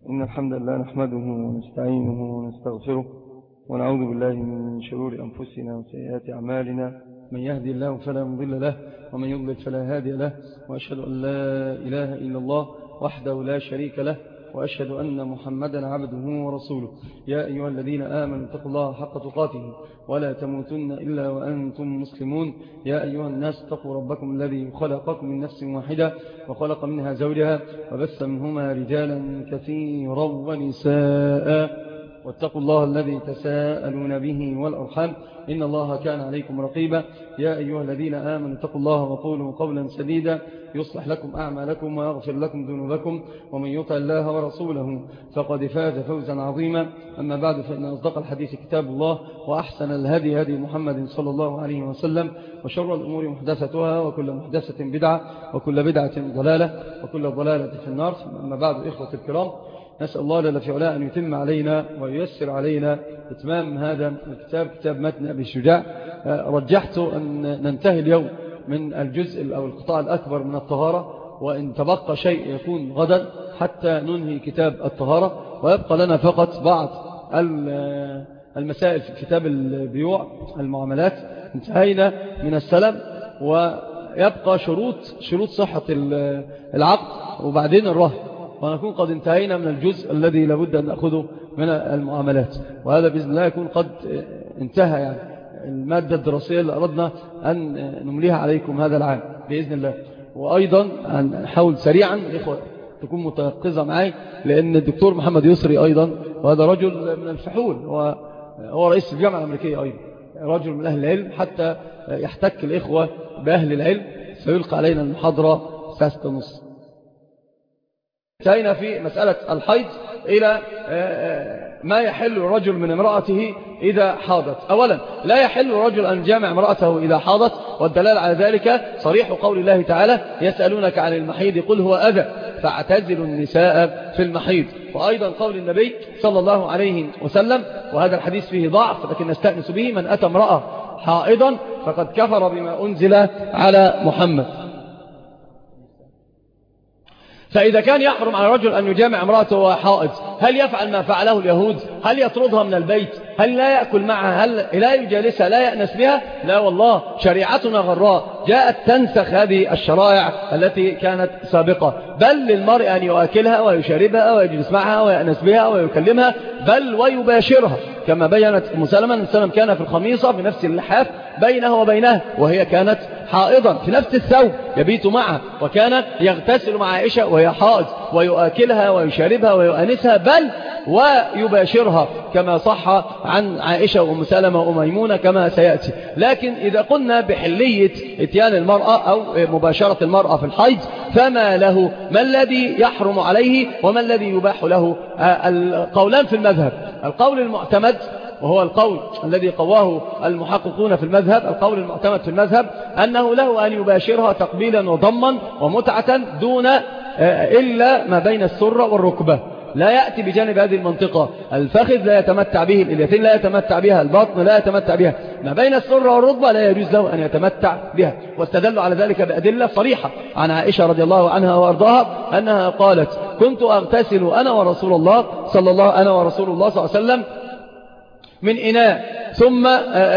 إن الحمد لله نحمده ونستعينه ونستغفره ونعوذ بالله من شرور أنفسنا وسيئات أعمالنا. من يهدي الله فلا مضل له ومن يضلل فلا هادي له، وأشهد أن لا إله إلا الله وحده لا شريك له، وأشهد أن محمدا عبده ورسوله. يا أيها الذين آمنوا اتقوا الله حق تقاته ولا تموتن إلا وأنتم مسلمون. يا أيها الناس اتقوا ربكم الذي خلقكم من نفس واحدة وخلق منها زوجها وبث منهما رجالا كثيرا ونساء، واتقوا الله الذي تساءلون به والأرحام إن الله كان عليكم رقيبا. يا أيها الذين آمنوا اتقوا الله وقولوا قولا سديدا يصلح لكم أعمالكم ويغفر لكم ذنوبكم، ومن يطع الله ورسوله فقد فاز فوزا عظيما. أما بعد، فإن أصدق الحديث كتاب الله، وأحسن الهدي هدي محمد صلى الله عليه وسلم، وشر الأمور محدثتها، وكل محدثة بدعة، وكل بدعة ضلالة، وكل ضلالة في النار. أما بعد، إخوة الكرام، نسأل الله جل في علاه أن يتم علينا وييسر علينا إتمام هذا الكتاب، كتاب متن أبي الشجاع. رجحت أن ننتهي اليوم من الجزء أو القطاع الأكبر من الطهارة، وإن تبقى شيء يكون غدا حتى ننهي كتاب الطهارة، ويبقى لنا فقط بعض المسائل في كتاب البيوع المعاملات. انتهينا من السلم، ويبقى شروط صحة العقد، وبعدين الرهن، ونكون قد انتهينا من الجزء الذي لابد أن نأخذه من المعاملات. وهذا بإذن الله يكون قد انتهى، يعني المادة الدراسية اللي أردنا أن نمليها عليكم هذا العام بإذن الله. وأيضا نحاول سريعا الإخوة تكون متيقظة معي، لأن الدكتور محمد يسري أيضا، وهذا رجل من الفحول، هو رئيس الجامعة الأمريكية أيضا، رجل من أهل العلم، حتى يحتك الإخوة بأهل العلم. سيلقى علينا المحاضرة 6:30. انتهينا في مسألة الحيض إلى ما يحل الرجل من امرأته إذا حاضت. أولا، لا يحل الرجل أن يجامع امرأته إذا حاضت، والدلال على ذلك صريح قول الله تعالى: يسألونك عن المحيض قل هو أذى فاعتزلوا النساء في المحيض. وأيضا قول النبي صلى الله عليه وسلم، وهذا الحديث فيه ضعف لكن نستأنس به: من أتى امرأة حائضا فقد كفر بما أنزل على محمد. فإذا كان يحرم على رجل أن يجامع امرأته وهو حائض، هل يفعل ما فعله اليهود؟ هل يطردها من البيت؟ هل لا يأكل معها؟ هل لا يجالسها؟ لا يأنس بها؟ لا والله، شريعتنا غراء جاءت تنسخ هذه الشرائع التي كانت سابقة. بل للمرء أن يؤكلها ويشربها ويجلس معها ويأنس بها ويكلمها، بل ويباشرها، كما بيّنت مسلم كان في الخميصة بنفس اللحاف بينه وبينها، وهي كانت حائضا في نفس الثوب يبيت معها، وكان يغتسل مع عائشة وهي حائض، ويؤكلها ويشربها ويؤنسها، بل ويباشرها، كما صح عن عائشة ومسلمة وميمونة كما سيأتي. لكن إذا قلنا بحلية اتيان المرأة أو مباشرة المرأة في الحيض، فما له؟ ما الذي يحرم عليه وما الذي يباح له؟ القولان في المذهب. القول المعتمد، وهو القول الذي قواه المحققون في المذهب، القول المعتمد في المذهب أنه له أن يباشرها تقبيلا وضما ومتعة دون إلا ما بين السرة والركبة. لا يأتي بجانب هذه المنطقة الفخذ لا يتمتع به، الإليتين لا يتمتع بها، البطن لا يتمتع بها، ما بين السرة والركبة لا يجوز له أن يتمتع بها. واستدلوا على ذلك بأدلة صريحة عن عائشة رضي الله عنها وأرضاها أنها قالت: كنت أغتسل أنا ورسول الله صلى الله عليه وسلم من إناء، ثم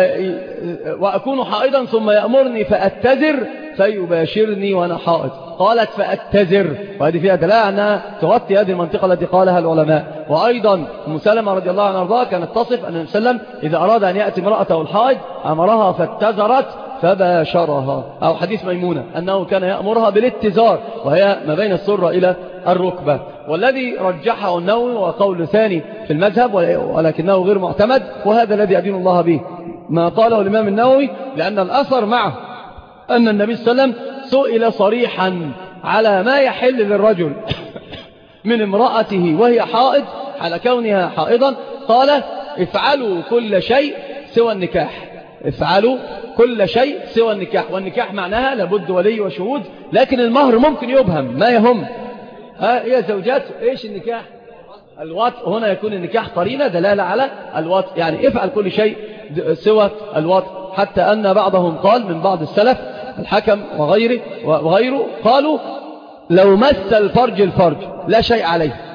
وأكون حائضا، ثم يأمرني فأتزر فيباشرني وأنا حائض. قالت فأتزر، وهذه فيها دلالة أنها تغطي هذه المنطقة التي قالها العلماء. وأيضا مسلمة رضي الله عنها وارضاها كانت تصف أن وسلم إذا أراد أن يأتي امرأته الحائض أمرها فاتزرت فباشرها. أو حديث ميمونة أنه كان يأمرها بالاتزار، وهي ما بين السرة إلى الركبة. والذي رجحه النووي وقول ثاني في المذهب، ولكنه غير معتمد، وهذا الذي يدين الله به ما قاله الإمام النووي، لأن الأثر معه أن النبي صلى الله عليه وسلم سئل صريحا على ما يحل للرجل من امرأته وهي حائض على كونها حائضا، قال: افعلوا كل شيء سوى النكاح. افعلوا كل شيء سوى النكاح. والنكاح معناها لابد ولي وشهود، لكن المهر ممكن يبهم ما يهم. يا زوجات، ايش النكاح؟ الوطء. هنا يكون النكاح قرينة دلالة على الوطء، يعني افعل كل شيء سوى الوطء. حتى أن بعضهم قال من بعض السلف، الحكم وغيره قالوا: لو مس الفرج لا شيء عليه،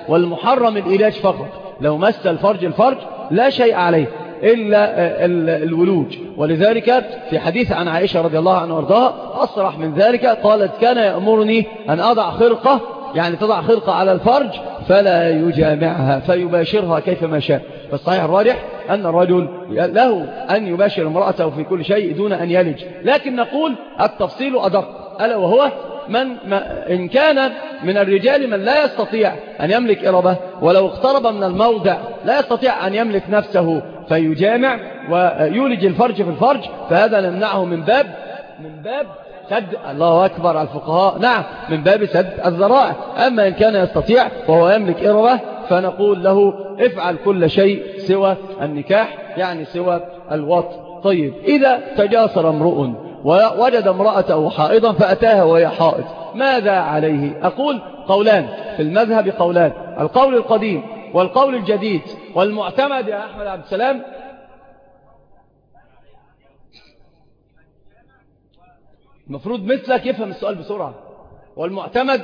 والمحرم الإيلاج فقط. لو مس الفرج لا شيء عليه إلا الولوج. ولذلك في حديث عن عائشة رضي الله عنها وارضاها أصرح من ذلك، قالت كان يأمرني أن أضع خرقة، يعني تضع خرقة على الفرج فلا يجامعها فيباشرها كيفما شاء. فالصحيح الراجح أن الرجل له أن يباشر امرأته في كل شيء دون أن يلج، لكن نقول التفصيل أدق، ألا وهو إن كان من الرجال من لا يستطيع أن يملك إربة، ولو اقترب من الموضع لا يستطيع أن يملك نفسه فيجامع ويولج الفرج في الفرج، فهذا نمنعه من باب سد، الله أكبر على الفقهاء، نعم، من باب سد الذرائع. أما إن كان يستطيع وهو يملك إربة فنقول له افعل كل شيء سوى النكاح، يعني سوى الوطء. طيب، إذا تجاسر امرؤ ووجد امرأته حائضا فأتاها وهي حائض، ماذا عليه؟ أقول قولان في المذهب، قولان: القول القديم والقول الجديد. والمعتمد يا أحمد عبد السلام، المفروض مثلك يفهم السؤال بسرعة. والمعتمد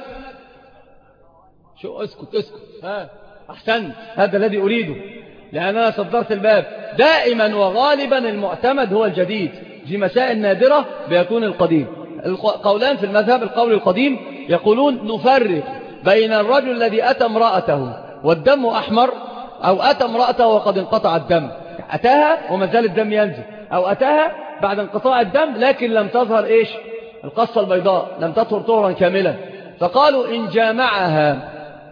شو؟ اسكت أحسن، هذا الذي أريده، لأن أنا صدرت الباب. دائما وغالبا المعتمد هو الجديد، في مسائل نادرة بيكون القديم. القولان في المذهب: القول القديم يقولون نفرق بين الرجل الذي أتى امرأته والدم أحمر، أو أتى امرأته وقد انقطع الدم، أتاها وما زال الدم ينزل، أو أتاها بعد انقطاع الدم لكن لم تظهر القصة البيضاء، لم تطهر طهرا كاملا. فقالوا إن جامعها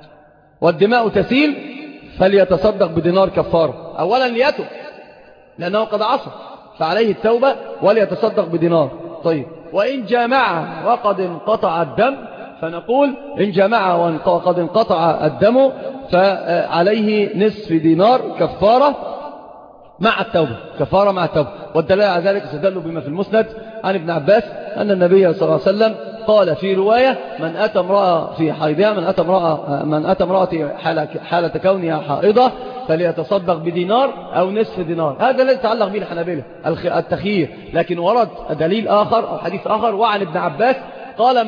والدماء تسيل فليتصدق بدينار كفارة. أولا ليتب لأنه قد عصى فعليه التوبة وليتصدق بدينار. طيب، وإن جامعها وقد انقطع الدم فنقول إن جامعها وقد انقطع الدم فعليه نصف دينار كفارة مع التوبة، كفارة مع التوبة. والدليل على ذلك استدلوا بما في المسند عن ابن عباس أن النبي صلى الله عليه وسلم قال في رواية: من أتى امرأة في حيضها، من أتى امرأة حالة كونها حائضة فليتصدق بدينار أو نصف دينار. هذا الذي يتعلق به الحنابلة التخيير. لكن ورد دليل آخر أو حديث آخر وعن ابن عباس قال: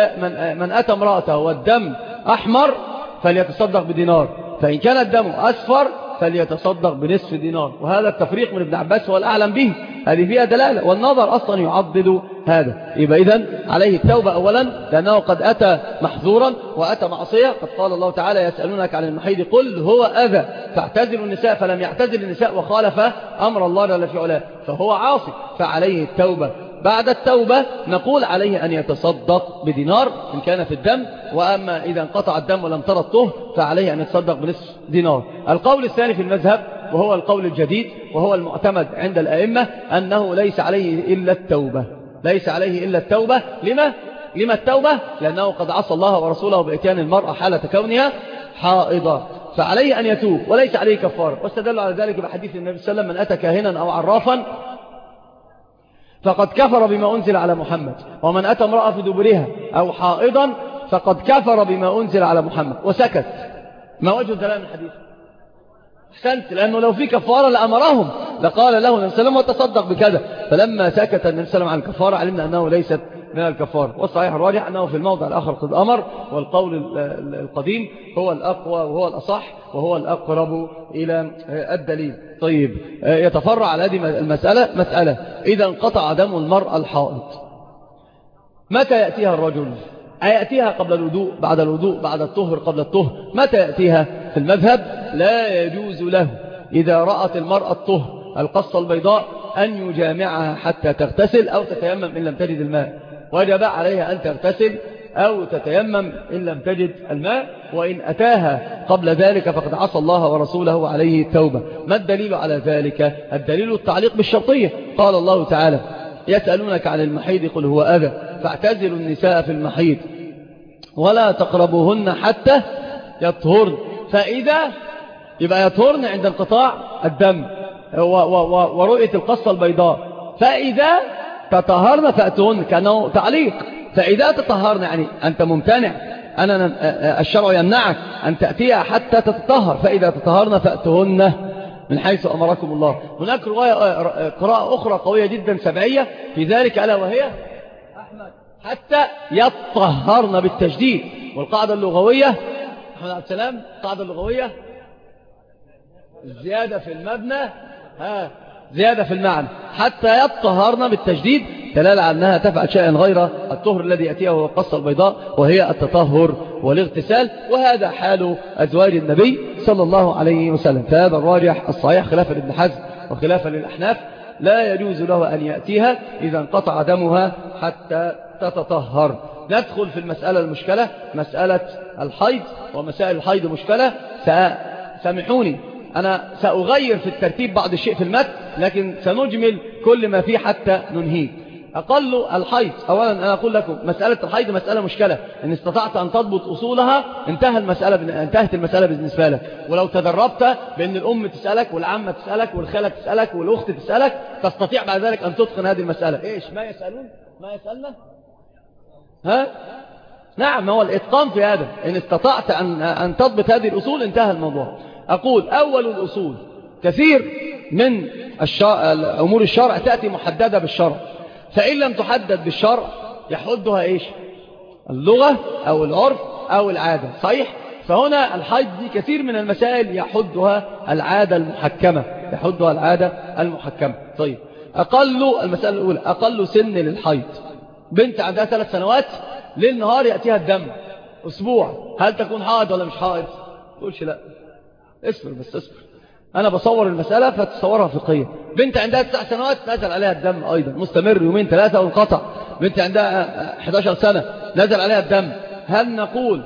من أتى امرأته والدم أحمر فليتصدق بدينار، فإن كان الدم أصفر فليتصدق بنصف دينار. وهذا التفريق من ابن عباس هو الأعلم به، هذه فيها دلالة، والنظر أصلا يعضد هذا. يبقى إذن عليه التوبة أولا، لأنه قد أتى محظورا وأتى معصية. قد قال الله تعالى: يسألونك عن المحيض قل هو أذى فاعتزلوا النساء، فلم يعتزل النساء وخالف أمر الله جل في علاه، فهو عاصي فعليه التوبة. بعد التوبة نقول عليه أن يتصدق بدينار إن كان في الدم، وأما إذا انقطع الدم ولم ترى الطهر فعليه أن يتصدق بنصف دينار. القول الثاني في المذهب وهو القول الجديد وهو المعتمد عند الأئمة أنه ليس عليه إلا التوبة، ليس عليه إلا التوبة. لما التوبة؟ لأنه قد عصى الله ورسوله بإتيان المرأة حالة كونها حائضة، فعليه أن يتوب وليس عليه كفارة. واستدلوا على ذلك بحديث النبي صلى الله عليه وسلم: من أتى كاهنا أو عرافا فقد كفر بما أنزل على محمد، ومن أتى امرأة في دبرها أو حائضا فقد كفر بما أنزل على محمد. وسكت. ما وجه الدلالة من الحديث؟ أحسنت، لأنه لو في كفارة لأمرهم، لقال له النبي صلى الله عليه وسلم وتصدق بكذا. فلما سكت النبي صلى الله عليه وسلم عن الكفارة علمنا أنه ليست من الكفارة. والصحيح الراجح أنه في الموضع الآخر قد أمر، والقول القديم هو الأقوى وهو الأصح وهو الأقرب إلى الدليل. طيب، يتفرع على هذه المسألة مسألة: إذا انقطع دم المرأة الحائض متى يأتيها الرجل؟ أيأتيها قبل الوضوء، بعد الوضوء، بعد الطهر، قبل الطهر؟ متى يأتيها؟ في المذهب لا يجوز له إذا رأت المرأة الطهر القصة البيضاء أن يجامعها حتى تغتسل أو تتيمم إن لم تجد الماء. وجب عليها أن تغتسل أو تتيمم إن لم تجد الماء، وإن أتاها قبل ذلك فقد عصى الله ورسوله عليه التوبة. ما الدليل على ذلك؟ الدليل التعليق بالشرطية. قال الله تعالى: يسألونك عن المحيض قل هو أذى فاعتزلوا النساء في المحيض ولا تقربوهن حتى يطهرن. فإذا يبقى يطهرن عند انقطاع الدم ورؤية القصة البيضاء، فإذا تطهرن فأتوهن، كأنه تعليق. فإذا تطهرن يعني أنت ممتنع، الشرع يمنعك أن تأتيها حتى تتطهر، فإذا تطهرن فأتوهن من حيث أمركم الله. هناك قراءة أخرى قوية جدا سبعية في ذلك، ألا وهي أحمد: حتى يطهرن بالتجديد. والقاعدة اللغوية محمد عبد السلام قاعدة اللغوية الزيادة في المبنى زيادة في المعنى حتى يطهرن بالتجديد دلالة على أنها تفعل شيئا غير الطهر الذي يأتيه وهو القصة البيضاء وهي التطهر والاغتسال. وهذا حال أزواج النبي صلى الله عليه وسلم. فهذا الراجح الصحيح خلافا لابن حزم وخلافا للأحناف لا يجوز له أن يأتيها إذا انقطع دمها حتى تتطهر. ندخل في المسألة المشكلة مسألة الحيض. ومسائل الحيض مشكلة. سامحوني أنا سأغير في الترتيب بعض الشيء في المتن لكن سنجمل كل ما فيه حتى ننهيه. أقل الحيض أولا أنا أقول لكم مسألة الحيض مسألة مشكلة إن استطعت أن تضبط أصولها انتهت المسألة بالنسبة لك. ولو تدربت بأن الأم تسألك والعمة تسألك والخالة تسألك والأخت تسألك تستطيع بعد ذلك أن تتقن هذه المسألة. إيش ما يسألون ما يسألنا نعم هو الإتقان في هذا. إن استطعت أن تضبط هذه الأصول انتهى الموضوع. أقول أول الأصول كثير من أمور الشرع تأتي محددة بالشرع فإن لم تحدد بالشرع يحدها إيش اللغة أو العرف أو العادة صحيح. فهنا الحيض دي كثير من المسائل يحدها العادة المحكمة. طيب المسألة الأولى أقل سن للحيض. بنت عندها 3 سنوات ليل نهار يأتيها الدم أسبوع هل تكون حائض ولا مش حائض؟ تقولش لا اصبر أنا بصور المسألة فتصورها فقهية. بنت عندها 9 سنوات نزل عليها الدم أيضا مستمر 2-3 وانقطع. بنت عندها 11 سنة نزل عليها الدم. هل نقول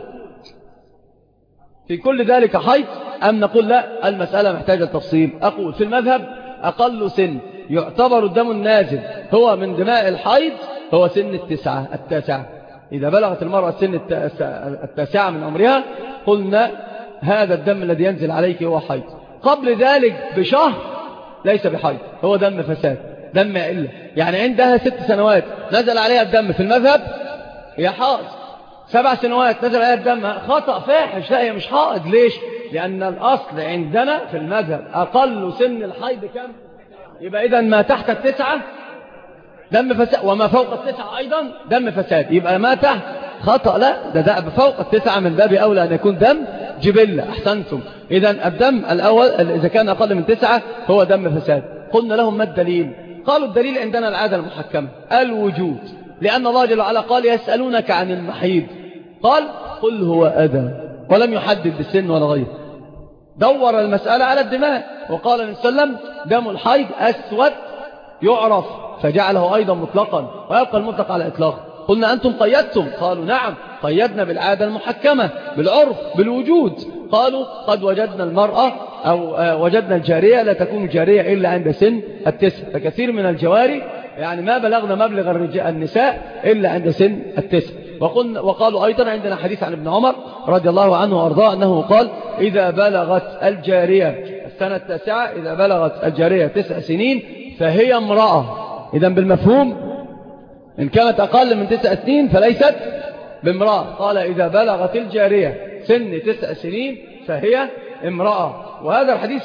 في كل ذلك حيض أم نقول لا المسألة محتاجة التفصيل؟ أقول في المذهب أقل سن يعتبر الدم النازل هو من دماء الحيض هو سن التاسعة. إذا بلغت المرأة سن التاسعة من عمرها قلنا هذا الدم الذي ينزل عليك هو حيض. قبل ذلك بشهر ليس بحيض هو دم فساد دم إلا يعني عندها 6 سنوات نزل عليها الدم في المذهب هي حائض. 7 سنوات نزل عليها الدم خطأ فاحش لا هي مش حائض. ليش؟ لأن الأصل عندنا في المذهب أقل سن الحيض كم؟ يبقى إذا ما تحت 9 دم فساد وما فوق 9 أيضا دم فساد. يبقى ما تحت خطأ لا ده فوق 9 من باب أولى أن يكون دم جبلة. أحسنتم. إذا الدم الأول إذا كان أقل من 9 هو دم فساد. قلنا لهم ما الدليل؟ قالوا الدليل عندنا العادة المحكمة الوجود لأن الله جل وعلا قال يسألونك عن المحيض قل هو أذى ولم يحدد بالسن ولا غيره. دور المسألة على الدماء وقال النبي صلى الله عليه وسلم دم الحيض أسود يعرف فجعله أيضا مطلقا ويبقى المطلق على إطلاق. قلنا أنتم قيدتم قالوا نعم قيدنا بالعادة المحكمة بالعرف بالوجود. قالوا قد وجدنا المرأة أو وجدنا الجارية لا تكون جارية إلا عند سن 9 فكثير من الجواري يعني ما بلغنا مبلغ النساء إلا عند سن 9. وقالوا أيضا عندنا حديث عن ابن عمر رضي الله عنه وأرضاه أنه قال إذا بلغت الجارية السنة 9 إذا بلغت الجارية 9 سنين فهي امرأة. إذا بالمفهوم إن كانت أقل من 9 سنين فليست بامرأة. قال إذا بلغت الجارية سن 9 سنين فهي امرأة. وهذا الحديث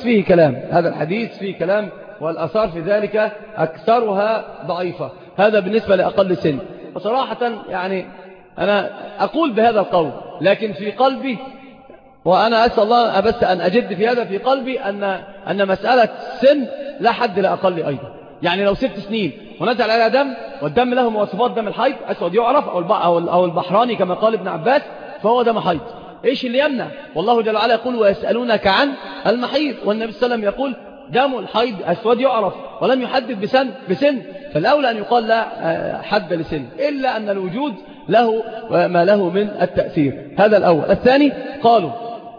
فيه كلام والأثار في ذلك أكثرها ضعيفة. هذا بالنسبة لأقل سن. وصراحة يعني أنا أقول بهذا القول لكن في قلبي وأنا أسأل الله بس أن أجد في هذا في قلبي أن مسألة سن لا حد لأقل أيضا. يعني لو 6 سنين ونزل عليها دم والدم له مواصفات دم الحيض أسود يعرف أو البحراني كما قال ابن عباس فهو دم حيض. إيش اللي يمنع؟ والله جل وعلا يقول ويسألونك عن المحيض والنبي صلى الله عليه وسلم يقول دم الحيض أسود يعرف ولم يحدد بسن فالأولى أن يقال لا حد لسن إلا أن الوجود له ما له من التأثير. هذا الأول. الثاني قالوا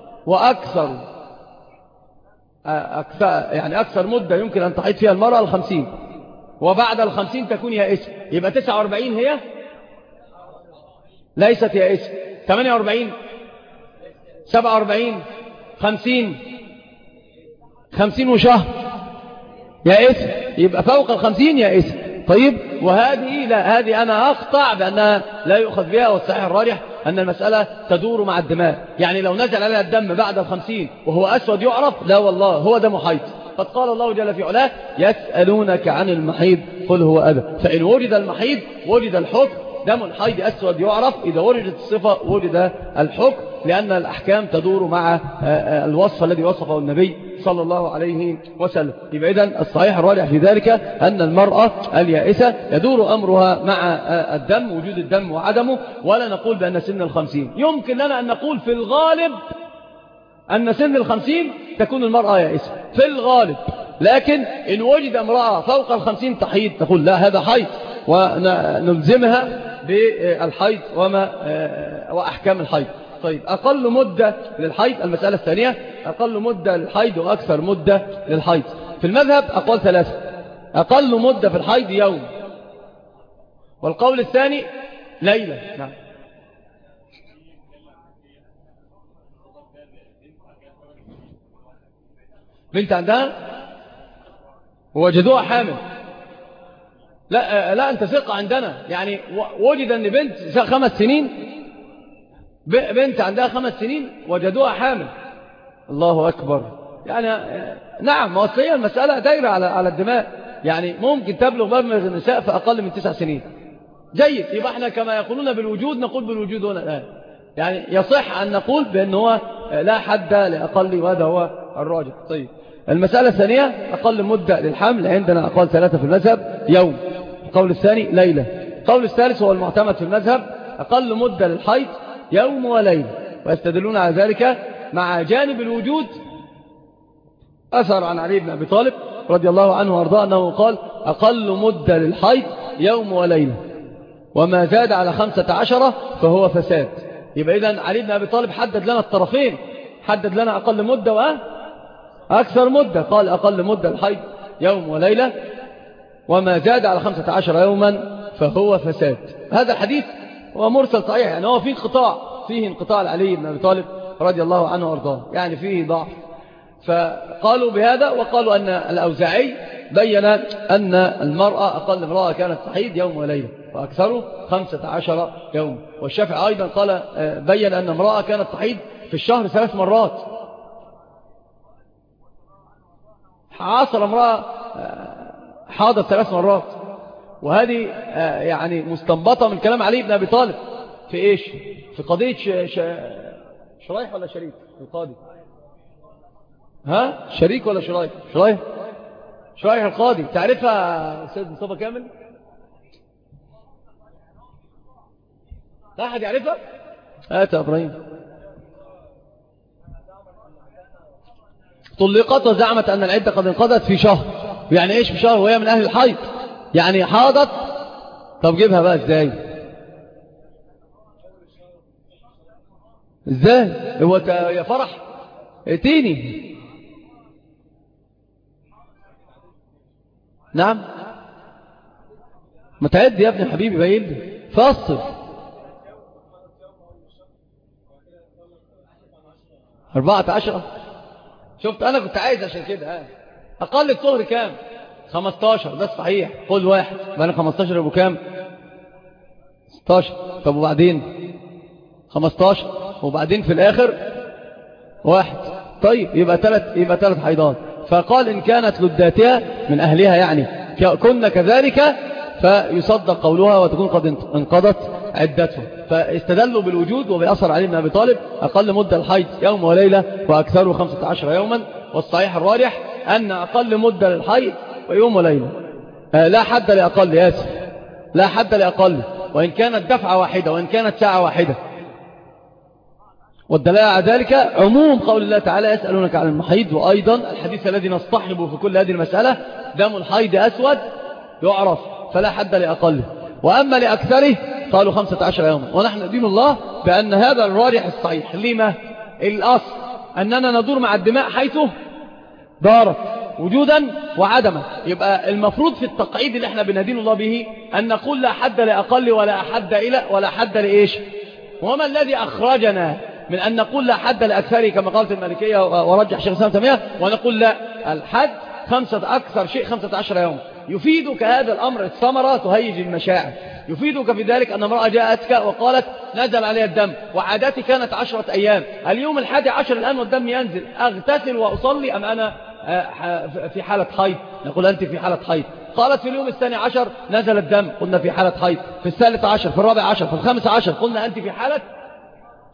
وأكثر أكثر مدة يمكن أن تحيض فيها المرأة 50 وبعد 50 تكون يائسة. يبقى 49 هي ليست يائسة 48 47 50 وشهر يائسة. يبقى فوق 50 يائسة. طيب وهذه لا هذه أنا أقطع بأنها لا يؤخذ بها والصحيح الراجح أن المسألة تدور مع الدماء. يعني لو نزل عليها الدم بعد 50 وهو أسود يعرف لا والله هو دم حيض. قد قال الله جل في علاه يسألونك عن المحيض قل هو أذى. فإن وجد المحيض وجد الحكم. دم الحيض أسود يعرف إذا وجدت الصفة وجد الحكم. لأن الأحكام تدور مع الوصف الذي وصفه النبي صلى الله عليه وسلم. يبقى إذن الصحيح الراجح في ذلك أن المرأة اليائسة يدور أمرها مع الدم، وجود الدم وعدمه، ولا نقول بأن سن 50. يمكن لنا أن نقول في الغالب أن سن 50 تكون المرأة يائسة في الغالب، لكن إن وجد امرأة فوق 50 تحيض نقول لا هذا حيض، ونلزمها بالحيض وأحكام الحيض. طيب أقل مدة للحيض، المسألة الثانية أقل مدة للحيض وأكثر مدة للحيض. في المذهب أقوال ثلاثة: أقل مدة في الحيض يوم، والقول الثاني ليلة. نعم. بنت عندها ووجدوها حامل، لا أنت ثقة عندنا، يعني وجد أن بنت 5 سنين، بنت عندها 5 سنين وجدوها حامل. الله أكبر. يعني نعم، هي المسألة دايرة على الدماء، يعني ممكن تبلغ مبلغ النساء في أقل من 9 سنين. جيد، يبقى احنا كما يقولون بالوجود نقول بالوجود هنا الآن، يعني يصح أن نقول بأنه هو لا حد لأقل، وهذا هو الراجح. طيب المسألة الثانية أقل مدة للحمل، عندنا أقوال ثلاثة في المذهب: يوم، القول الثاني ليلة، القول الثالث هو المعتمد في المذهب: أقل مدة للحيض يوم وليلة. ويستدلون على ذلك مع جانب الوجود أثر عن علي بن أبي طالب رضي الله عنه وارضاه أنه قال: أقل مدة للحيض يوم وليلة، وما زاد على 15 فهو فساد. يبقى إذن علي بن أبي طالب حدد لنا الطرفين، حدد لنا أقل مدة وأكثر مدة. قال: أقل مدة الحيض يوم وليلة، وما زاد على 15 يوما فهو فساد. هذا الحديث هو مرسل صحيح، يعني هو فيه انقطاع لعلي بن أبي طالب رضي الله عنه وارضاه، يعني فيه ضعف. فقالوا بهذا، وقالوا أن الأوزاعي بين أن المرأة أقل امرأة كانت تحيض يوم وليلة، وأكثره 15 يوم. والشافعي أيضا قال بين أن امرأة كانت تحيض في الشهر 3 مرات. عاصر امرأة حاضت 3 مرات، وهذه يعني مستنبطة من كلام علي بن أبي طالب في إيش؟ في قضية شريح ولا شريك القاضي؟ ها؟ شريك ولا شريح؟ شريح القاضي. تعرفها سيد مصطفى كامل؟ لا أحد يعرفها؟ هات يا إبراهيم. طلقت وزعمت أن العدة قد انقضت في شهر. يعني إيش في شهر وهي من أهل الحيض؟ يعني حاضت. طب جيبها بقى إزاي؟ هو يا فرح ائتيني. نعم، متعد يا ابن حبيبي، باين لي فاصل 14. شفت أنا كنت عايز عشان كده. أقل الطهر كام؟ 15. ده صحيح. خذ واحد بقى 15 يبقوا كام؟ 16. طب وبعدين 15 وبعدين في الآخر 1. طيب يبقى 3 حيضات. فقال إن كانت لداتها من أهلها يعني كنا كذلك فيصدق قولها وتكون قد انقضت عدتها. فاستدلوا بالوجود وبأثر علي بن أبي طالب: أقل مدة الحيض يوم وليلة، وأكثره 15 يوما. والصحيح الراجح أن أقل مدة للحيض ويوم وليلة، لا حد لأقل، ياسر لا حد لأقل، وإن كانت دفعة واحدة وإن كانت ساعة واحدة. والدلالة على ذلك عموم قول الله تعالى: يسألونك عن المحيض. وأيضا الحديث الذي نصطحبه في كل هذه المسألة: دم الحيض أسود يعرف، فلا حد لأقله. وأما لأكثره قالوا 15 يوما. ونحن ندين الله بأن هذا الراجح الصحيح. لما؟ الأصل أننا ندور مع الدماء حيث دارت وجودا وعدما. يبقى المفروض في التقعيد اللي احنا بندين الله به أن نقول لا حد لأقل ولا حد لإيش. وما الذي أخرجنا من أن نقول لا حد لأكثره كما قالت المالكية ورجح شيخ الإسلام تيمية، ونقول لا الحد أكثر شيء 15 يوم؟ يفيدك هذا الأمر الثمرة تهيج المشاعر. يفيدك في ذلك أن امرأة جاءتك وقالت نزل عليها الدم، وعادتي كانت 10 أيام، اليوم 11 الآن والدم ينزل، أغتسل وأصلي أم أنا في حالة حيض؟ نقول أنت في حالة حيض. قالت في اليوم 12 نزل الدم، قلنا في حالة حيض. في 13 في 14 في 15 قلنا أنت في حالة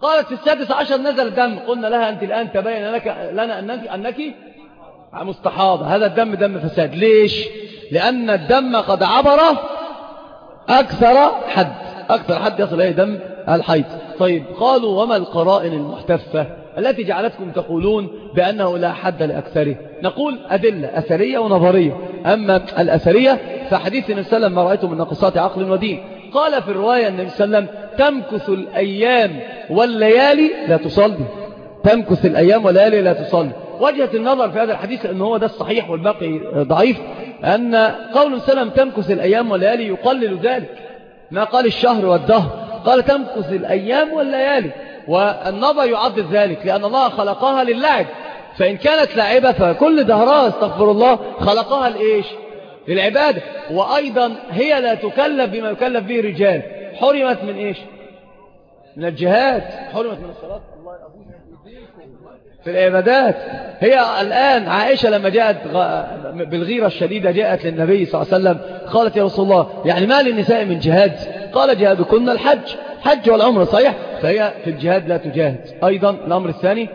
قالت في 16 نزل الدم. قلنا لها أنت الآن تبين لنا أنك مستحاضة. هذا الدم دم فساد. ليش؟ لأن الدم قد عبر أكثر حد يصل إليه دم الحيض. طيب قالوا وما القرائن المحتفة التي جعلتكم تقولون بأنه لا حد لأكثره؟ نقول أدلة أثرية ونظرية. أما الأثرية فحديث النبي صلى الله عليه وسلم ما رأيته من نقصات عقل ودين. قال في الرواية النبي صلى الله عليه وسلم تمكث الأيام والليالي لا تصلي. تمكث الأيام والليالي لا تصلي. وجهة النظر في هذا الحديث لأنه هو ده الصحيح والباقي ضعيف، أن قول سلم تمكث الأيام والليالي يقلل ذلك، ما قال الشهر والدهر، قال تمكث الأيام والليالي. والنظر يعضد ذلك لأن الله خلقها للعب، فإن كانت لاعبة فكل دهرها استغفر الله خلقها لإيش؟ للعبادة. وأيضا هي لا تكلف بما يكلف به الرجال. حرمت من إيش؟ من الجهاد، حرمت من الصلاة في العبادات. هي الآن عائشة لما جاءت بالغيرة الشديدة جاءت للنبي صلى الله عليه وسلم قالت يا رسول الله يعني ما للنساء من جهاد؟ قال جهادكن الحج والعمر. صحيح، فهي في الجهاد لا تجاهد. أيضا الأمر الثاني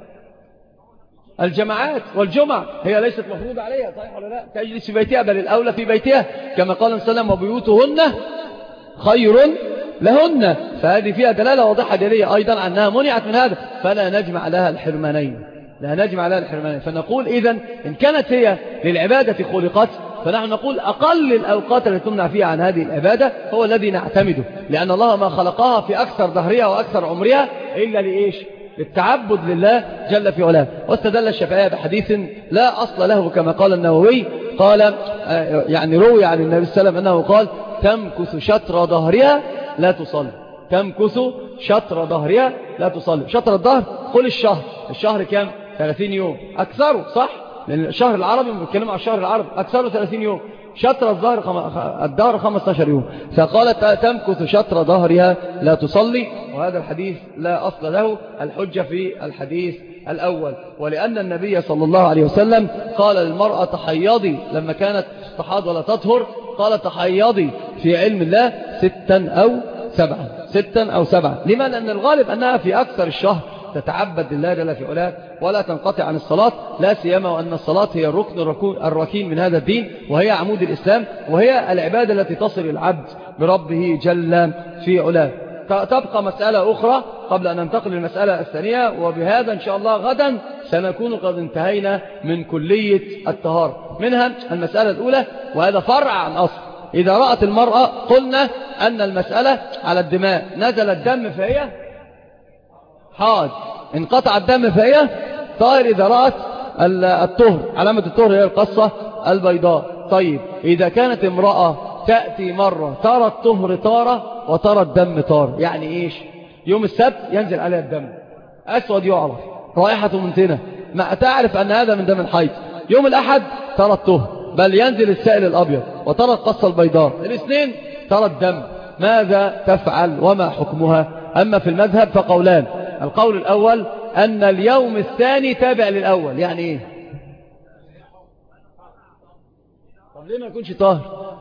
الجماعات والجمع هي ليست مفروضة عليها، صحيح ولا لا؟ تجلس في بيتها، بل الأولى في بيتها كما قال صلى الله عليه وسلم وبيوتهن خير لهن. فهذه فيها دلالة واضحة جلية أيضا أنها منعت من هذا، فلا نجمع لها الحرمانين. فنقول إذن إن كانت هي للعبادة خلقت، فنحن نقول أقل الأوقات التي تمنع فيها عن هذه العبادة هو الذي نعتمده، لأن الله ما خلقها في أكثر دهرها وأكثر عمرها إلا لإيش؟ للتعبد لله جل في علاه. واستدل الشافعية بحديث لا أصل له كما قال النووي، قال يعني روي عن النبي صلى الله عليه وسلم أنه قال تمكث شطر ظهرها لا تصلي. تمكث شطر ظهرها لا تصلي. شطر الظهر قل الشهر كام؟ 30 يوم أكثره، صح؟ لأن الشهر العربي بنتكلم عن الشهر العربي أكثره 30 يوم. شطر الظهر 15 يوم. فقالت تمكث شطر ظهرها لا تصلي، وهذا الحديث لا أصل له. الحجة في الحديث الأول، ولأن النبي صلى الله عليه وسلم قال للمرأة تحيضي لما كانت تحاض ولا تطهر، قال تحيضي في علم الله 6 أو 7. لما؟ لأن الغالب أنها في أكثر الشهر تتعبد لله جل في علاه ولا تنقطع عن الصلاة، لا سيما وأن الصلاة هي الركن الركين من هذا الدين، وهي عمود الإسلام، وهي العبادة التي تصل العبد بربه جل في علاه. تبقى مسألة أخرى قبل أن ننتقل للمسألة الثانية، وبهذا إن شاء الله غدا سنكون قد انتهينا من كلية الطهارة. منها المسألة الأولى، وهذا فرع عن أصل. إذا رأت المرأة قلنا أن المسألة على الدماء، نزل الدم فهي حاض، انقطع الدم فهي طاهر. إذا رأت الطهر، علامة الطهر هي القصة البيضاء. طيب إذا كانت امرأة تأتي مرة ترى الطهر تارة وترى الدم تارة، يعني إيش؟ يوم السبت ينزل عليها الدم أسود يعرف رائحة منتنة، ما تعرف أن هذا من دم الحيض. يوم الأحد ترى الطهر، بل ينزل السائل الأبيض وترى القصة البيضاء. الاثنين ترى الدم. ماذا تفعل وما حكمها؟ أما في المذهب فقولان. القول الأول أن اليوم الثاني تابع للأول. يعني إيه؟ طب ليه ما يكونش طاهر؟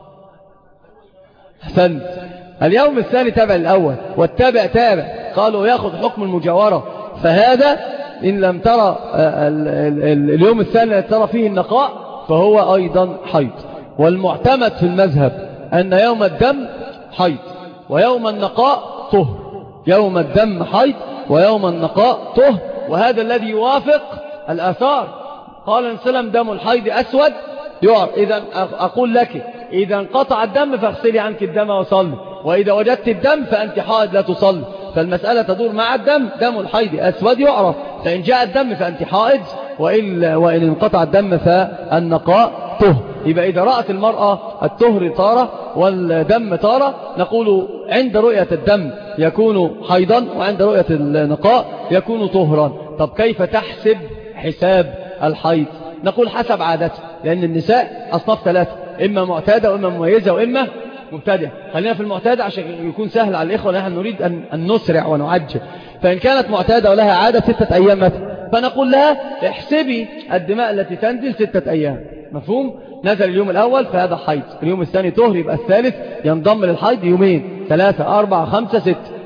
حسن، اليوم الثاني تابع للأول والتابع تابع، قالوا يأخذ حكم المجاورة. فهذا إن لم ترى اليوم الثاني الذي ترى فيه النقاء فهو أيضا حيض. والمعتمد في المذهب أن يوم الدم حيض ويوم النقاء طهر. يوم الدم حيض ويوم النقاء طهر، وهذا الذي يوافق الآثار. قال النبي صلى الله عليه وسلم دم الحيض أسود يعرف. إذا أقول لك إذا انقطع الدم فاغسلي عنك الدم وصلي، وإذا وجدت الدم فأنت حائض لا تصلي. فالمسألة تدور مع الدم. دم الحيض أسود يعرف، فإن جاء الدم فأنت حائض، وإن انقطع الدم فالنقاء طهر. يبقى إذا رأت المرأة الطهر طارة والدم طارة نقول عند رؤية الدم يكون حيضا، وعند رؤية النقاء يكون طهرا. طب كيف تحسب حساب الحيض؟ نقول حسب عادته، لأن النساء أصناف 3، إما معتادة وإما مميزة وإما مبتدئة. خلينا في المعتادة عشان يكون سهل على الإخوة، نحن نريد أن نسرع ونعجل. فإن كانت معتادة ولها عادة 6 أيام مثلا، فنقول لها احسبي الدماء التي تنزل 6 أيام. مفهوم؟ نزل اليوم الأول فهذا حيض، اليوم الثاني طهر، يبقى الثالث ينضم للحيض يومين 3 4 5 6.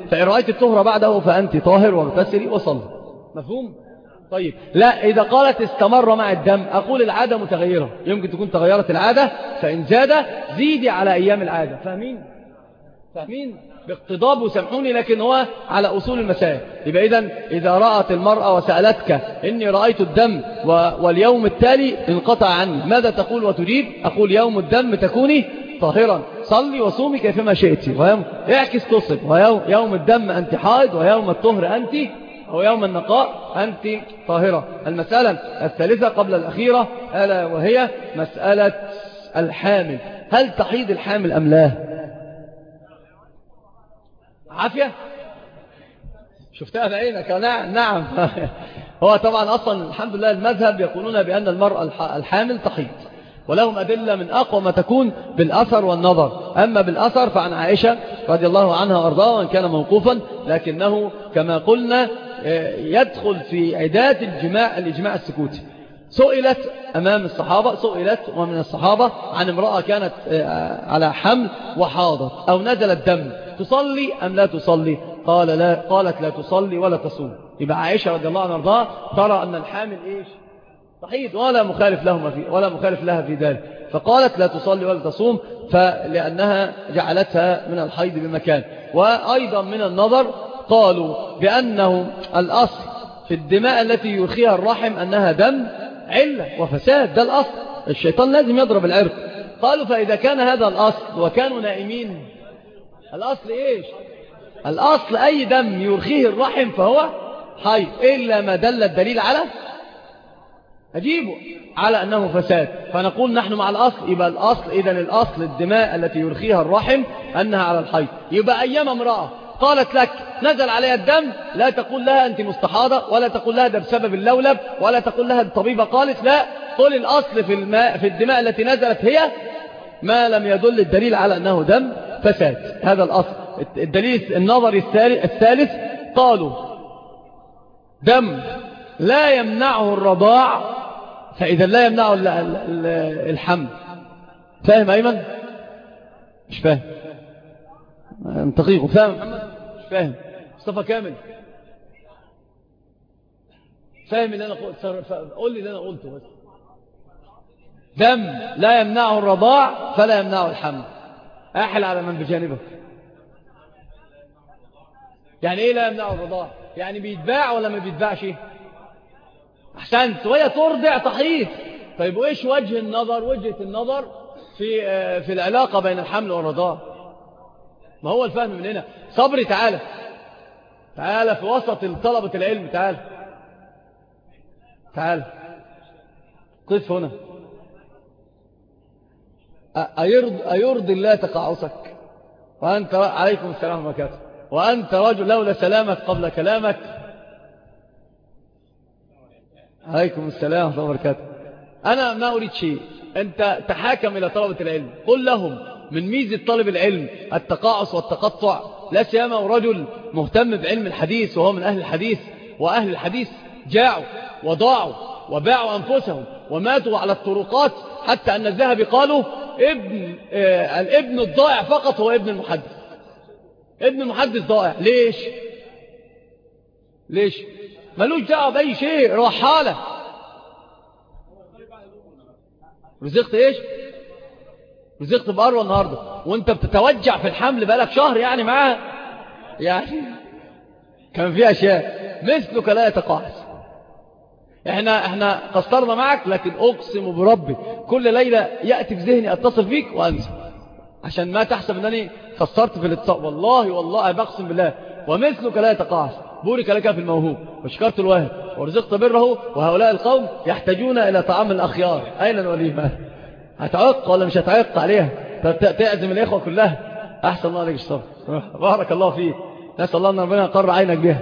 فإن رأيت الطهر بعده فأنت طاهر واغتسلي وصلي. مفهوم؟ طيب لا، إذا قالت استمر مع الدم أقول العادة متغيرة، يمكن تكون تغيرت العادة، فإن زاد زيدي على أيام العادة. فاهمين؟ باقتضاب وسامحوني، لكن هو على أصول المسائل. يبقى إذا رأت المرأة وسألتك إني رأيت الدم واليوم التالي انقطع عني، ماذا تقول وتجيب؟ أقول يوم الدم تكوني طاهرا، صلي وصومي كيفما شئت، اعكس تصب، ويوم الدم أنت حائض، ويوم الطهر أنت، أو يوم النقاء أنت طاهرة. المسألة الثالثة قبل الأخيرة ألا وهي مسألة الحامل، هل تحيض الحامل أم لا؟ عافية شفتها بعينك. نعم هو طبعا أصلا الحمد لله المذهب يقولون بأن المرأة الحامل تحيض، ولهم أدلة من أقوى ما تكون بالأثر والنظر. أما بالأثر فعن عائشة رضي الله عنها وأرضاها، وإن كان موقوفا لكنه كما قلنا يدخل في عدات الإجماع السكوتي. سئلت أمام الصحابة، سئلت ومن الصحابة عن امرأة كانت على حمل وحاضت أو نزل الدم، تصلي أم لا تصلي؟ قالت لا تصلي ولا تصوم. يبقى عائشة رضي الله عنها وارضاها ترى أن الحامل إيش؟ صحيح، ولا مخالف لها في ذلك، فقالت لا تصلي ولا تصوم، فلأنها جعلتها من الحيض بمكان. وأيضا من النظر قالوا بأنه الأصل في الدماء التي يرخيها الرحم أنها دم علة وفساد، ده الأصل، الشيطان لازم يضرب العرق. قالوا فإذا كان هذا الأصل وكانوا نائمين، الأصل إيش؟ الأصل أي دم يرخيه الرحم فهو حيض، إلا ما دل الدليل على أجيبه على أنه فساد، فنقول نحن مع الأصل. يبقى الأصل إذن الأصل الدماء التي يرخيها الرحم أنها على الحيض. يبقى أيام امرأة قالت لك نزل عليها الدم، لا تقول لها أنت مستحاضة، ولا تقول لها ده بسبب اللولب، ولا تقول لها الطبيبة قالت، لا، قل الأصل في الدماء التي نزلت هي ما لم يدل الدليل على أنه دم فساد، هذا الأصل. الدليل النظري الثالث قالوا دم لا يمنعه الرضاع، فإذا لا يمنعه الحمل. فاهم أيمن؟ مش فاهم. انتقيقه فاهم محمد؟ مش فاهم. مصطفى كامل فاهم اللي أنا قلت؟ قول لي اللي أنا قلته بس. دم لا يمنعه الرضاع فلا يمنعه الحمل. أحل على من بجانبك. يعني إيه لا يمنعه الرضاع؟ يعني بيتباع ولا ما بيتباعش؟ أحسنت، وهي ترضع تحيض. طيب وإيش وجهة النظر في العلاقة بين الحمل والرضاع؟ ما هو الفهم من هنا. صبري تعالى في وسط طلبة العلم، تعالى قف هنا. أيرضي الله تقاعسك وأنت عليكم السلام وبركاته، وأنت رجل لولا سلامك قبل كلامك. عليكم السلام ورحمة الله وبركاته. أنا ما أريد شيء، أنت تحاكم إلى طلبة العلم، قل لهم من ميزة طالب العلم التقاعس والتقطع، لا سيما ورجل مهتم بعلم الحديث وهو من أهل الحديث، وأهل الحديث جاعوا وضاعوا وباعوا أنفسهم وماتوا على الطرقات، حتى أن الذهبي قالوا الابن الضائع فقط هو ابن المحدث. ابن المحدث ضائع. ليش؟ ملوش دعوه بأي شيء، رحالة. رزقت ايش؟ رزقت بأروى النهاردة، وانت بتتوجع في الحمل بقالك شهر يعني معاه، يعني كان في أشياء مثلك لا يتقاعس. احنا قصرنا معك، لكن أقسم بربي كل ليلة يأتي في ذهني أتصل فيك وأنسى، عشان ما تحسب أنني قصرت في الاتصال. والله بقسم بالله. ومثلك لا يتقاعس. بورك لك في الموهوب وشكرت الواهب ورزقت بره، وهؤلاء القوم يحتاجون إلى طعام الأخيار. أين الوليمة؟ هتعق ولا مش هتعق عليها؟ تعزم الإخوة كلها. أحسن الله عليك الصبر، بارك الله فيك. نسأل الله أن ربنا يقر عينك بها.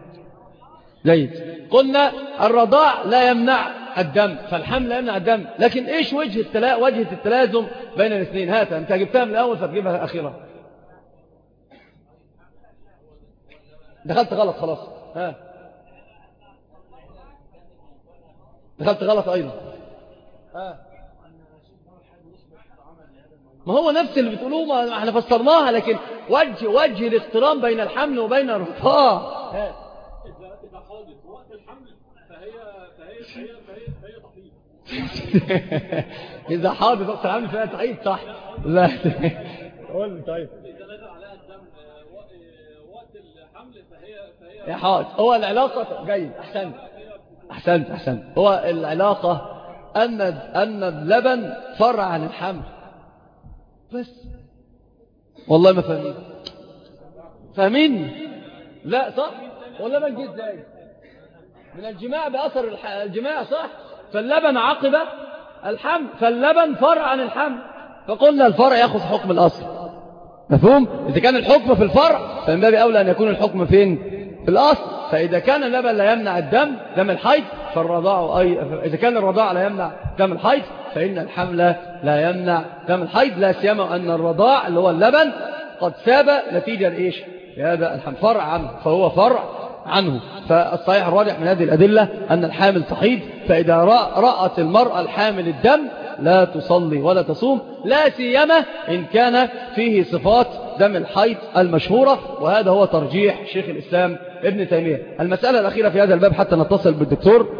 جيد. قلنا الرضاع لا يمنع الدم، فالحمل لا يمنع الدم، لكن إيش وجه التلازم بين الاثنين؟ هات أنت جبتها من الأول فتجيبها أخيرا. دخلت غلط خلاص. دخلت غلط أيضا. ما هو نفس اللي بتقولوه، ما احنا فسرناها، لكن وجه الاقتران بين الحمل وبين الرضاع. إذا حاضت وقت الحمل فهي تحيض. إذا حاضت وقت الحمل فهي تحيض، صح. لا قول طيب. إذا نزل عليها الدم وقت الحمل فهي حاضر. هو العلاقة جيد، أحسنت. هو العلاقة أن اللبن فرع عن الحمل بس. والله ما فاهمين؟ لا صح. واللبن جه ازاي؟ من الجماع بأثر الجماع، صح. فاللبن عقب الحمل، فاللبن فرع عن الحمل، فقلنا الفرع يأخذ حكم الأصل. مفهوم؟ إذا كان الحكم في الفرع فمن باب أولى أن يكون الحكم فين؟ في الأصل. فإذا كان اللبن لا يمنع دم الحيض فالرضاع إذا كان الرضاع لا يمنع دم الحيض فإن الحمل لا يمنع دم الحيض، لا سيما أن الرضاع اللي هو اللبن قد ساب نتيجة لإيش؟ لهذا الحمل فرع عنه، فهو فرع عنه. فالصحيح الراجح من هذه الأدلة أن الحامل تحيض. فإذا رأت المرأة الحامل الدم لا تصلي ولا تصوم، لا سيما إن كان فيه صفات دم الحيض المشهورة. وهذا هو ترجيح شيخ الإسلام ابن تيمية. المسألة الأخيرة في هذا الباب حتى نتصل بالدكتور،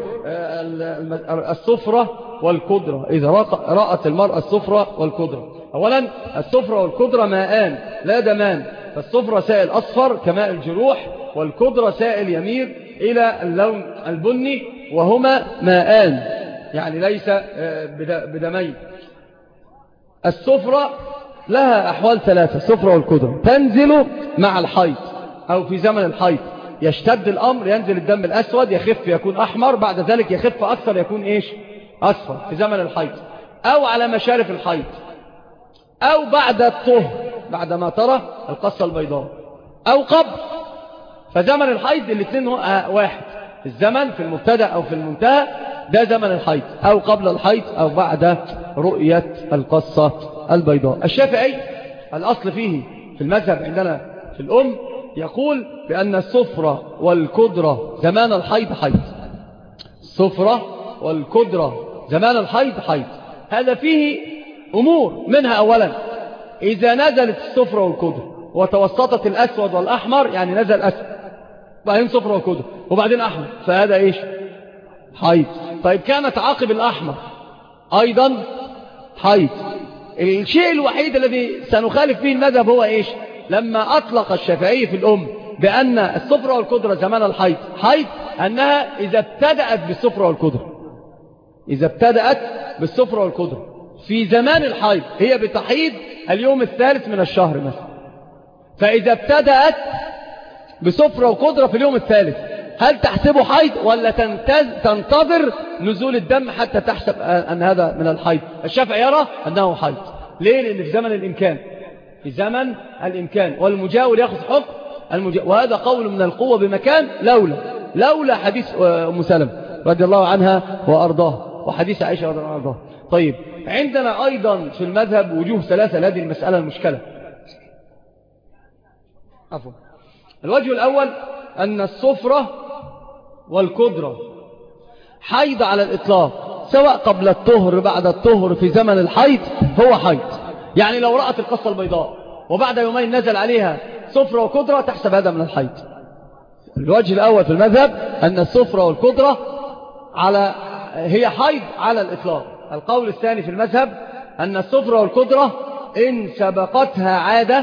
الصفرة والقدرة. إذا رأت المرأة الصفرة والقدرة، أولا الصفرة والقدرة ماءان لا دمان، فالصفرة سائل أصفر كماء الجروح، والقدرة سائل يميل إلى اللون البني، وهما ماءان يعني ليس بدمين. الصفرة لها أحوال ثلاثة، الصفرة والقدرة. تنزل مع الحيض أو في زمن الحيض، يشتد الأمر ينزل الدم الأسود، يخف يكون أحمر، بعد ذلك يخف أكثر يكون إيش؟ أصفر في زمن الحيض، أو على مشارف الحيض، أو بعد الطهر بعد ما ترى القصة البيضاء، أو قبل. فزمن الحيض الاثنين واحد، الزمن في المبتدأ أو في المنتهى ده زمن الحيض، أو قبل الحيض أو بعد رؤية القصة البيضاء. الشافعي الأصل فيه في المذهب عندنا في الأم يقول بأن الصفرة والقدرة زمان الحيض حيض، الصفرة والقدرة زمان الحيض حيض. هذا فيه أمور، منها أولا إذا نزلت الصفرة والقدرة وتوسطت الأسود والأحمر، يعني نزل أسود بعدين صفرة وقدرة وبعدين أحمر، فهذا إيش؟ حيض. طيب كانت عاقب الأحمر أيضا حيض. الشيء الوحيد الذي سنخالف فيه المذهب هو إيش؟ لما أطلق الشافعي في الأم بأن الصفرة والقدرة زمان الحيض حيض، أنها إذا ابتدأت بالصفرة والقدرة، إذا ابتدأت بالصفرة والقدرة في زمان الحيض هي بتحيض اليوم الثالث من الشهر مثلا، فإذا ابتدأت بصفرة وقدرة في اليوم الثالث هل تحسبه حيض ولا تنتظر نزول الدم حتى تحسب أن هذا من الحيض؟ الشافعي يرى أنه حيض. ليه؟ لأن في زمن الإمكان، في زمن الإمكان، والمجاور يأخذ حكم وهذا قول من القوة بمكان لولا حديث أم سلمة رضي الله عنها وأرضاه وحديث عائشة رضي الله عنها وأرضاه. طيب عندنا أيضا في المذهب وجوه ثلاثة لهذه المسألة المشكلة. عفوا. الوجه الأول أن الصفرة والقدرة حيض على الإطلاق، سواء قبل الطهر بعد الطهر في زمن الحيض هو حيض. يعني لو رأت القصة البيضاء وبعد يومين نزل عليها صفرة وقدرة تحسب هذا من الحيض. الوجه الأول في المذهب أن الصفرة والقدرة هي حيض على الإطلاق. القول الثاني في المذهب أن الصفرة والقدرة إن سبقتها عادة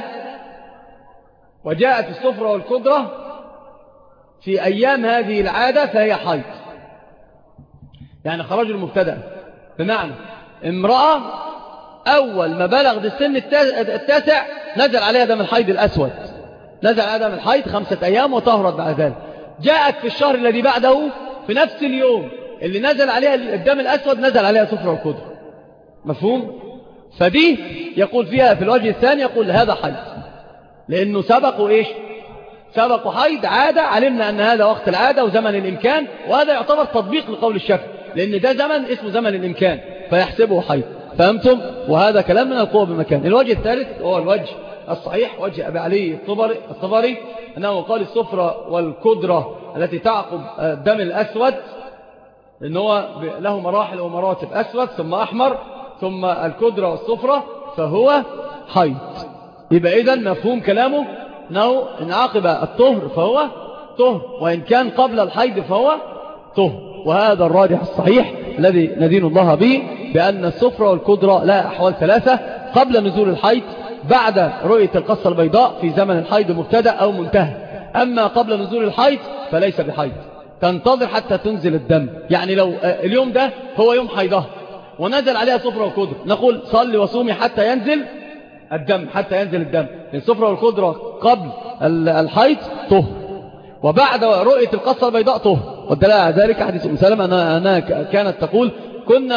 وجاءت الصفرة والقدرة في أيام هذه العادة فهي حيض. يعني خرج المبتدأ، بمعنى امرأة أول ما بلغت السن التاسع نزل عليها دم الحيض الأسود، نزل عليها دم الحيض 5 أيام وطهرت بعد ذلك، جاءت في الشهر الذي بعده في نفس اليوم اللي نزل عليها الدم الأسود نزل عليها صفرة والقدرة. مفهوم؟ فدي يقول فيها في الوجه الثاني يقول هذا حيض، لأنه سبقوا إيش؟ سبقوا حيض عادة، علمنا أن هذا وقت العادة وزمن الإمكان، وهذا يعتبر تطبيق لقول الشافعي لأن ده زمن اسمه زمن الإمكان فيحسبه حيض. فهمتم؟ وهذا كلام من القوة بمكان. الوجه الثالث هو الوجه الصحيح، وجه أبي علي الطبري أنه قال الصفرة والقدرة التي تعقب الدم الأسود، لأنه له مراحل ومراتب، أسود ثم أحمر ثم القدرة والصفرة، فهو حيض. يبقى إذن مفهوم كلامه أنه إن عقب الطهر فهو طهر، وإن كان قبل الحيض فهو طهر. وهذا الراجح الصحيح الذي ندين الله به، بأن الصفرة والقدرة لا أحوال ثلاثة: قبل نزول الحيض، بعد رؤية القصة البيضاء في زمن الحيض مبتدأ أو منتهى. أما قبل نزول الحيض فليس بحيض، تنتظر حتى تنزل الدم. يعني لو اليوم ده هو يوم حيضها ونزل عليها صفرة والقدرة، نقول صلي وصومي حتى ينزل الدم، حتى ينزل الدم. الصفرة والقدرة قبل الحيض طهر، وبعد رؤية القصة البيضاء طهر. والدليل على ذلك حديث أم سلمة أنها كانت تقول: كنا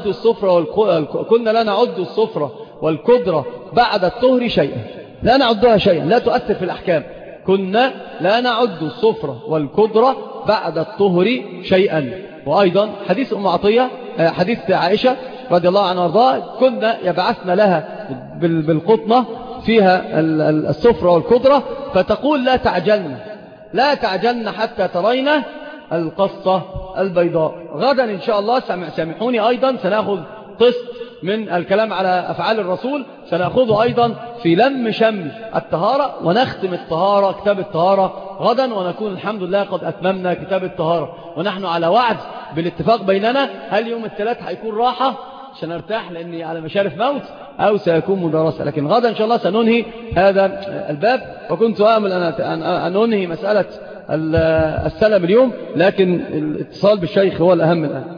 لا نعد الصفرة والقدرة بعد الطهر شيئا، لا نعدها شيئا، لا تؤثر في الأحكام. كنا لا نعد الصفرة والقدرة بعد الطهر شيئا. وأيضا حديث أم عطية، حديث عائشة رضي الله عنها وارضاها: كنا يبعثن لها بالقطنة فيها الصفرة والقدرة، فتقول: لا تعجلن حتى ترين القصة البيضاء. غدا إن شاء الله سامحوني أيضا سنأخذ قسط من الكلام على أفعال الرسول، سنأخذه أيضا في لم شمل الطهارة، ونختم الطهارة كتاب الطهارة غدا، ونكون الحمد لله قد أتممنا كتاب الطهارة. ونحن على وعد بالاتفاق بيننا، هل يوم الثلاث هيكون راحة عشان ارتاح لأني على مشارف موت، أو سيكون مدرسة. لكن غدا إن شاء الله سننهي هذا الباب. وكنت أأمل أن أنهي مسألة السلام اليوم، لكن الاتصال بالشيخ هو الأهم الآن.